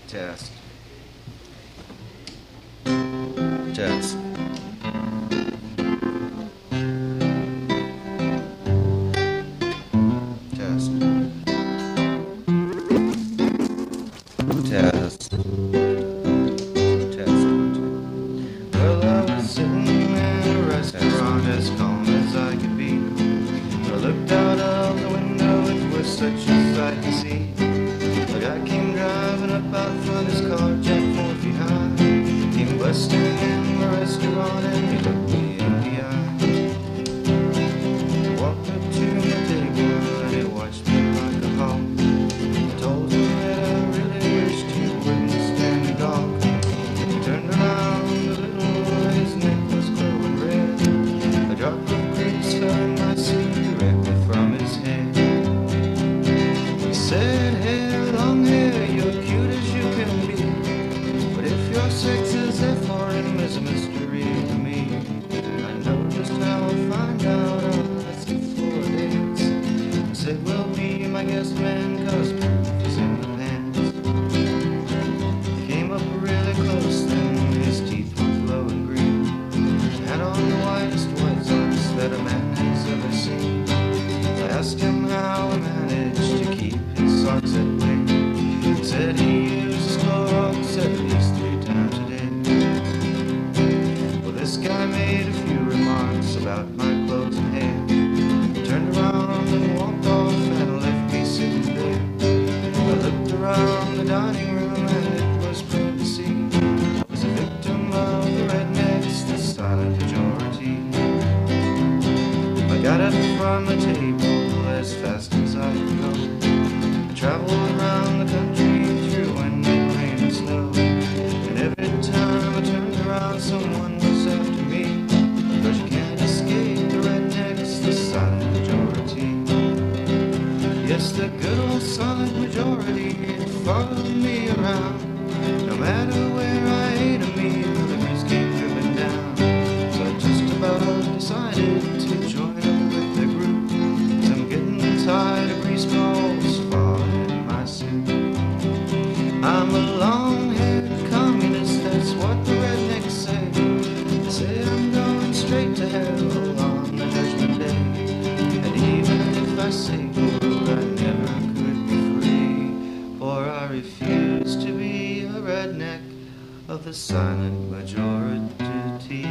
Test. Test. Test. Test. Test. Well, I was sitting in a restaurant as calm as I could be. I looked out of the window, it was such a sight to see. A guy came driving up out front, his car jacked 4 feet high. Came busting in the restaurant and he looked me in the eye. He walked up to my table and he watched me like a hawk. I told him that I really wished he wouldn't stand the gawk. He turned around a little, his neck was glowing red. A drop of grease fell in my cigarette from his head. He said, "Hey, long hair, you're cute as you can be. But if your sex is there for him is a mystery to me. I know just how I'll find out. I'll ask you for a dance." I said, "Well, be my guest man, 'cause proof is in the pants." He came up really close, then his teeth were glowing green. Had on the whitest white socks that a man has ever seen. I asked him how he managed to keep his socks that way. He said he uses Clorox at least 3 times a day. Well, this guy made a few remarks about my clothes and hair. He turned around and walked off and left me sitting there. I looked around the dining room and it was plain to see I was a victim of the rednecks, the silent majority. I got up from the table as fast as I could go. I traveled around the country through wind and rain and snow. And every time I turned around, someone was after me. 'Cause you can't escape the rednecks, the silent majority. Yes, the good old silent majority, it followed me around. No matter where I ate a meal, the grease came dripping down. So I just about decided to join up with the group. 'Cause I'm getting tired of grease balls falling in my soup. I'm a long-haired communist, that's what the rednecks say. They say I'm going straight to hell on the judgment day. And even if I say the word, I never could be free. For I refuse to be a redneck of the silent majority.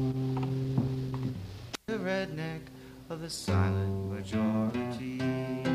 The redneck of the silent majority.